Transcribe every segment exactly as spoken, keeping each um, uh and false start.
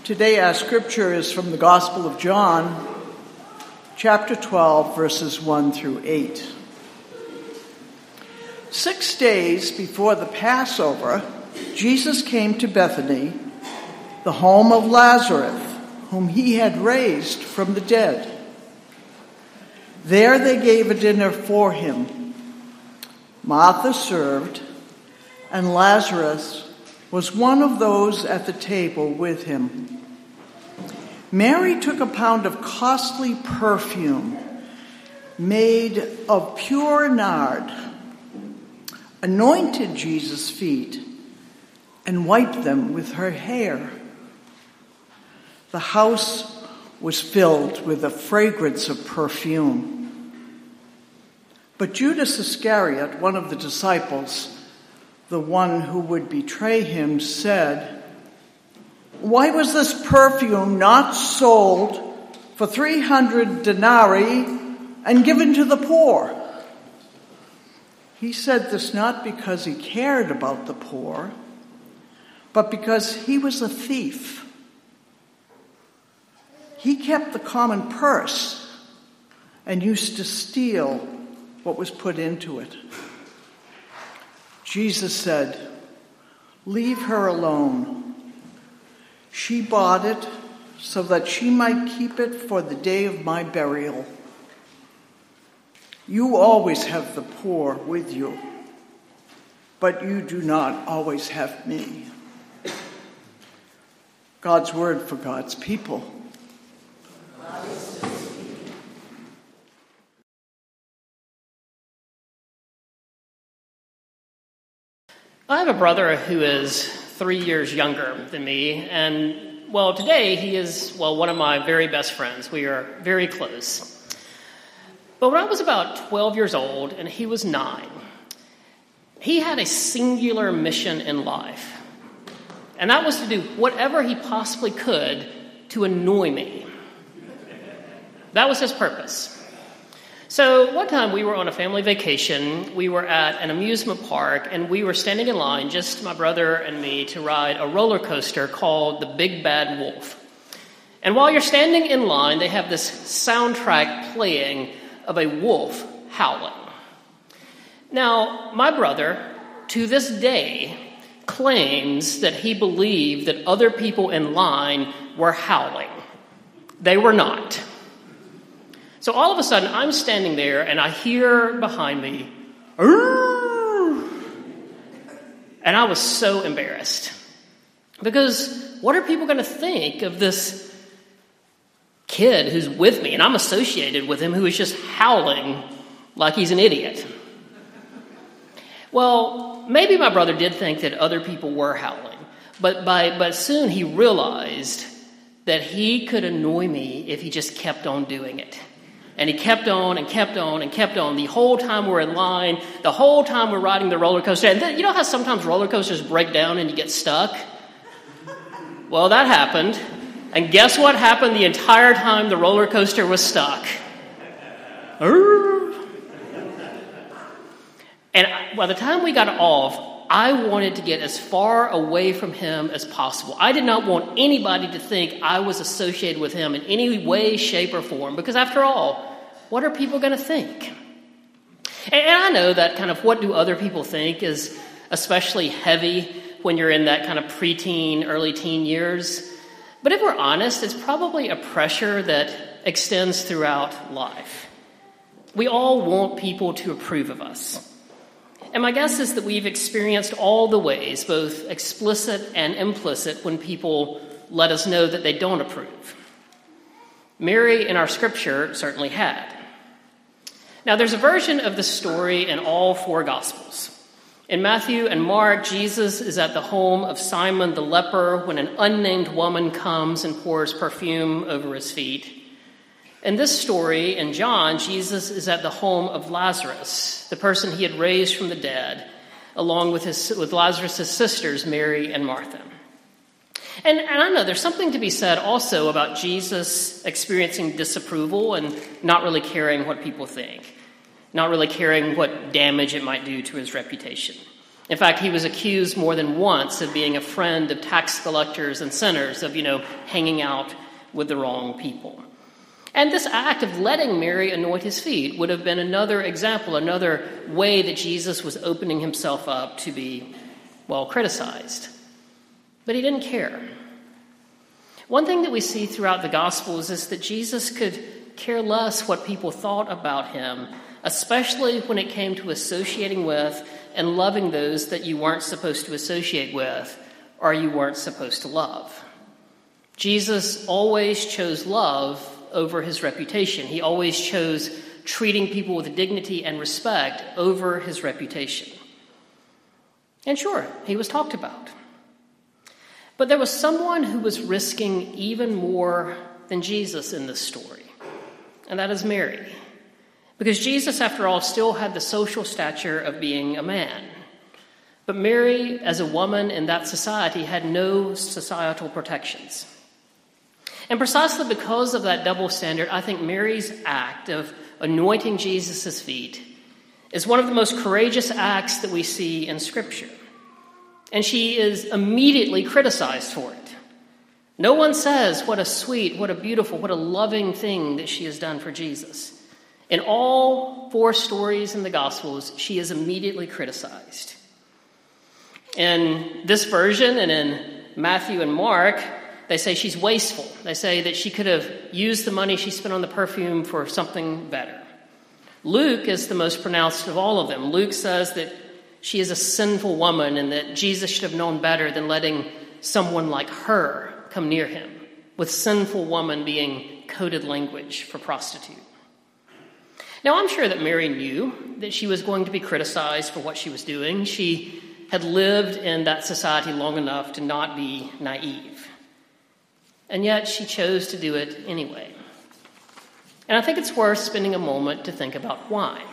Today our scripture is from the Gospel of John, chapter twelve, verses one through eight. Six days before the Passover, Jesus came to Bethany, the home of Lazarus, whom he had raised from the dead. There they gave a dinner for him. Martha served, and Lazarus was one of those at the table with him. Mary took a pound of costly perfume made of pure nard, anointed Jesus' feet, and wiped them with her hair. The house was filled with the fragrance of perfume. But Judas Iscariot, one of the disciples, the one who would betray him, said, "Why was this perfume not sold for three hundred denarii and given to the poor?" He said this not because he cared about the poor, but because he was a thief. He kept the common purse and used to steal what was put into it. Jesus said, "Leave her alone. She bought it so that she might keep it for the day of my burial. You always have the poor with you, but you do not always have me." God's word for God's people. I have a brother who is three years younger than me, and, well, today he is, well, one of my very best friends. We are very close. But when I was about twelve years old and he was nine, he had a singular mission in life, and that was to do whatever he possibly could to annoy me. That was his purpose. So one time we were on a family vacation. We were at an amusement park, and we were standing in line, just my brother and me, to ride a roller coaster called the Big Bad Wolf. And while you're standing in line, they have this soundtrack playing of a wolf howling. Now, my brother, to this day, claims that he believed that other people in line were howling. They were not. So all of a sudden, I'm standing there, and I hear behind me, "Arr!" And I was so embarrassed. Because what are people going to think of this kid who's with me, and I'm associated with him, who is just howling like he's an idiot? Well, maybe my brother did think that other people were howling, but by but soon he realized that he could annoy me if he just kept on doing it. And he kept on and kept on and kept on the whole time we're in line, the whole time we're riding the roller coaster. And then, you know how sometimes roller coasters break down and you get stuck? Well, that happened. And guess what happened the entire time the roller coaster was stuck? And by the time we got off, I wanted to get as far away from him as possible. I did not want anybody to think I was associated with him in any way, shape, or form, because after all, what are people going to think? And I know that kind of what do other people think is especially heavy when you're in that kind of preteen, early teen years. But if we're honest, it's probably a pressure that extends throughout life. We all want people to approve of us. And my guess is that we've experienced all the ways, both explicit and implicit, when people let us know that they don't approve. Mary in our scripture certainly had. Now, there's a version of the story in all four Gospels. In Matthew and Mark, Jesus is at the home of Simon the leper when an unnamed woman comes and pours perfume over his feet. In this story, in John, Jesus is at the home of Lazarus, the person he had raised from the dead, along with his with Lazarus' sisters, Mary and Martha. And, and I know there's something to be said also about Jesus experiencing disapproval and not really caring what people think, not really caring what damage it might do to his reputation. In fact, he was accused more than once of being a friend of tax collectors and sinners, of, you know, hanging out with the wrong people. And this act of letting Mary anoint his feet would have been another example, another way that Jesus was opening himself up to be, well, criticized. But he didn't care. One thing that we see throughout the Gospels is that Jesus could care less what people thought about him, especially when it came to associating with and loving those that you weren't supposed to associate with or you weren't supposed to love. Jesus always chose love over his reputation. He always chose treating people with dignity and respect over his reputation. And sure, he was talked about. But there was someone who was risking even more than Jesus in this story, and that is Mary. Because Jesus, after all, still had the social stature of being a man. But Mary, as a woman in that society, had no societal protections. And precisely because of that double standard, I think Mary's act of anointing Jesus' feet is one of the most courageous acts that we see in Scripture. And she is immediately criticized for it. No one says what a sweet, what a beautiful, what a loving thing that she has done for Jesus. In all four stories in the Gospels, she is immediately criticized. In this version and in Matthew and Mark, they say she's wasteful. They say that she could have used the money she spent on the perfume for something better. Luke is the most pronounced of all of them. Luke says that she is a sinful woman and that Jesus should have known better than letting someone like her come near him, with sinful woman being coded language for prostitute. Now, I'm sure that Mary knew that she was going to be criticized for what she was doing. She had lived in that society long enough to not be naive. And yet she chose to do it anyway. And I think it's worth spending a moment to think about why.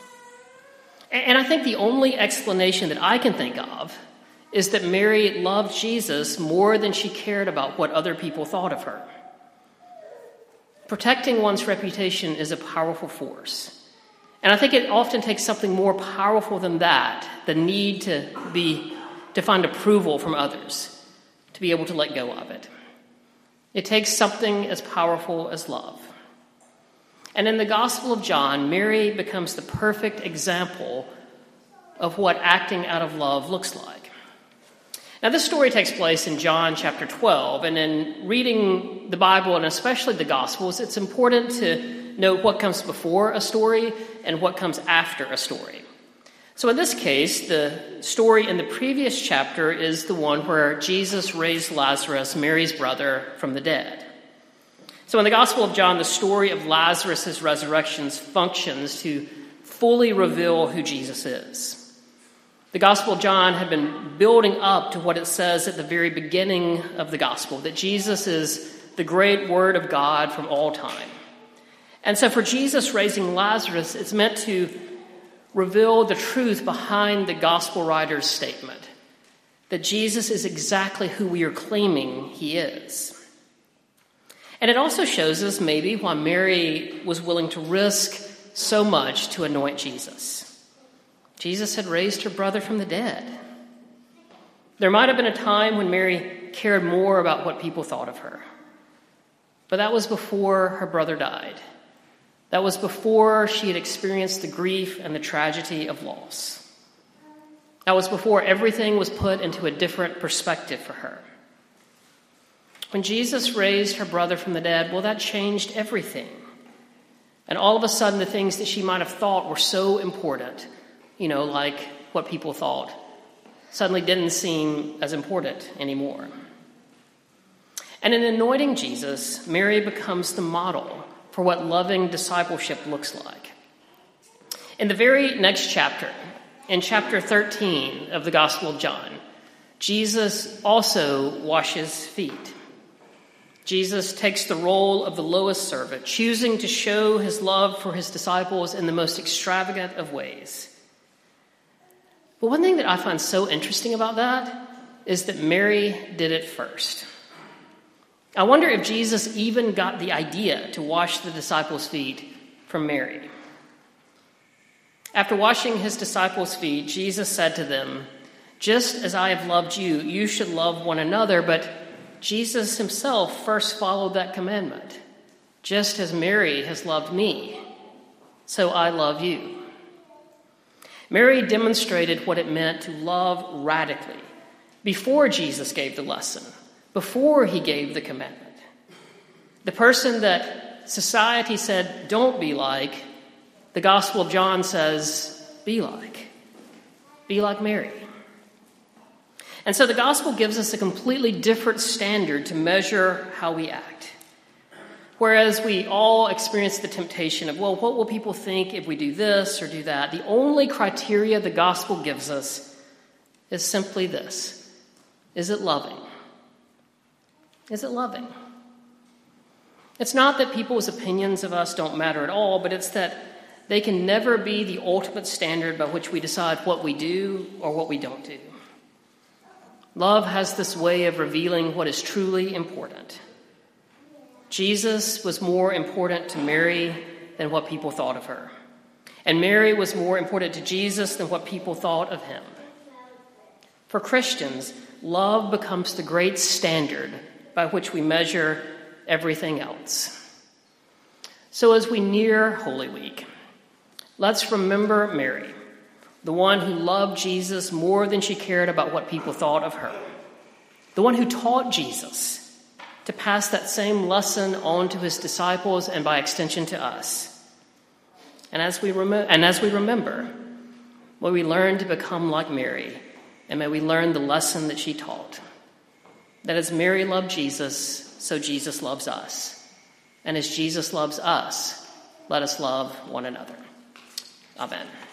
And I think the only explanation that I can think of is that Mary loved Jesus more than she cared about what other people thought of her. Protecting one's reputation is a powerful force. And I think it often takes something more powerful than that, the need to be to find approval from others, to be able to let go of it. It takes something as powerful as love. And in the Gospel of John, Mary becomes the perfect example of what acting out of love looks like. Now, this story takes place in John chapter twelve, and in reading the Bible, and especially the Gospels, it's important to note what comes before a story and what comes after a story. So in this case, the story in the previous chapter is the one where Jesus raised Lazarus, Mary's brother, from the dead. So in the Gospel of John, the story of Lazarus' resurrection functions to fully reveal who Jesus is. The Gospel of John had been building up to what it says at the very beginning of the Gospel, that Jesus is the great Word of God from all time. And so for Jesus raising Lazarus, it's meant to reveal the truth behind the Gospel writer's statement, that Jesus is exactly who we are claiming he is. And it also shows us maybe why Mary was willing to risk so much to anoint Jesus. Jesus had raised her brother from the dead. There might have been a time when Mary cared more about what people thought of her. But that was before her brother died. That was before she had experienced the grief and the tragedy of loss. That was before everything was put into a different perspective for her. When Jesus raised her brother from the dead, well, that changed everything. And all of a sudden, the things that she might have thought were so important, you know, like what people thought, suddenly didn't seem as important anymore. And in anointing Jesus, Mary becomes the model for what loving discipleship looks like. In the very next chapter, in chapter thirteen of the Gospel of John, Jesus also washes feet. Jesus takes the role of the lowest servant, choosing to show his love for his disciples in the most extravagant of ways. But one thing that I find so interesting about that is that Mary did it first. I wonder if Jesus even got the idea to wash the disciples' feet from Mary. After washing his disciples' feet, Jesus said to them, Just as I have loved you, you should love one another. But Jesus himself first followed that commandment. Just as Mary has loved me, so I love you. Mary demonstrated what it meant to love radically before Jesus gave the lesson, before he gave the commandment. The person that society said, don't be like, the Gospel of John says, be like. Be like Mary. And so the Gospel gives us a completely different standard to measure how we act. Whereas we all experience the temptation of, well, what will people think if we do this or do that? The only criteria the gospel gives us is simply this. Is it loving? Is it loving? It's not that people's opinions of us don't matter at all, but it's that they can never be the ultimate standard by which we decide what we do or what we don't do. Love has this way of revealing what is truly important. Jesus was more important to Mary than what people thought of her. And Mary was more important to Jesus than what people thought of him. For Christians, love becomes the great standard by which we measure everything else. So as we near Holy Week, let's remember Mary, the one who loved Jesus more than she cared about what people thought of her, the one who taught Jesus to pass that same lesson on to his disciples and by extension to us. And as we rem- and as we remember, may we learn to become like Mary, and may we learn the lesson that she taught. That as Mary loved Jesus, so Jesus loves us. And as Jesus loves us, let us love one another. Amen.